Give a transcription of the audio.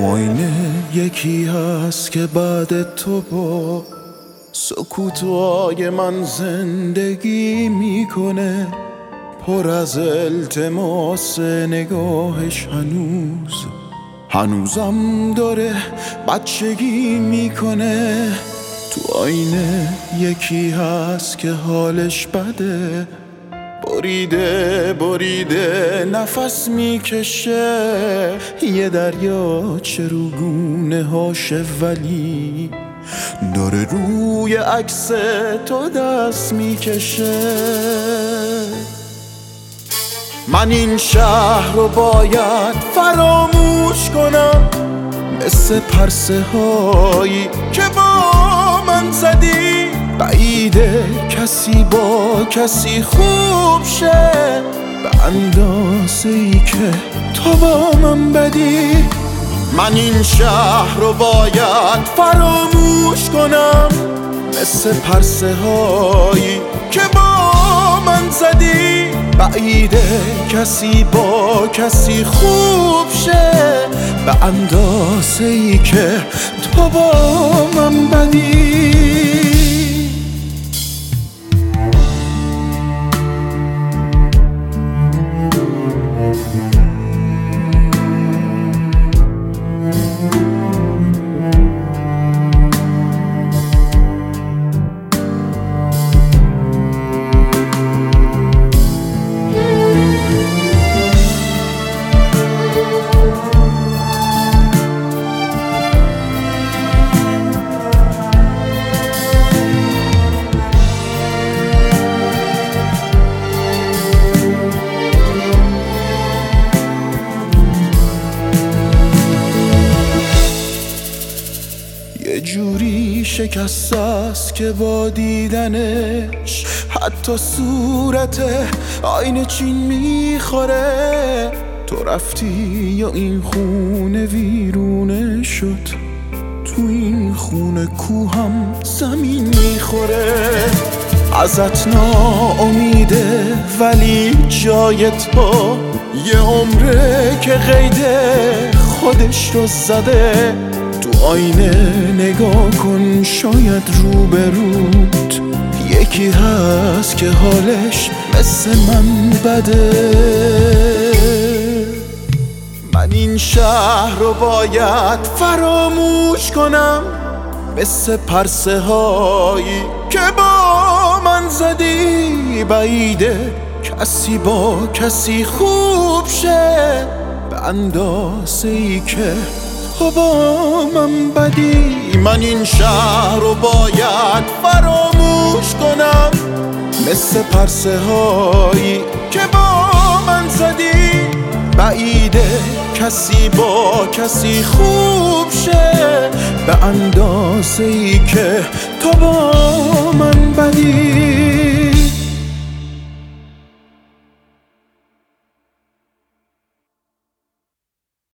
آینه یکی هست که بعد تو با سکوتای من زندگی میکنه، پر از التماس نگاهش هنوزم داره بچگی میکنه. تو آینه یکی هست که حالش بده، بریده نفس میکشه، یه دریاچه رو گونه هاشه ولی داره روی عکس تو دست میکشه. من این شهر رو باید فراموش کنم، مثل پرسه هایی که با من زدی، بعیده کسی با کسی خوب شه به اندازه ای که تو با من بدی. من این شهر رو باید فراموش کنم، مثل پرسه هایی که با من زدی، بعیده کسی با کسی خوب شه به اندازه ای که تو با من بدی. یه جوری شکست است که با دیدنش حتی صورت آینه چین میخوره. تو رفتی یا این خونه ویرونه شد، تو این خونه کوهم زمین میخوره. ازت ناامیده ولی جای تو یه عمره که قیده خودش رو زده. تو آینه نگاه کن، شاید روبروت یکی هست که حالش مثل من بده. من این شهر رو باید فراموش کنم، مثل پرسه هایی که با من زدی، بعیده کسی با کسی خوب شه به اندازه ای که تو با من بدی. من این شهر رو باید فراموش کنم، مثل پرسه هایی که با من زدی، بعیده کسی با کسی خوب شه به اندازه ای که تو با من بدی.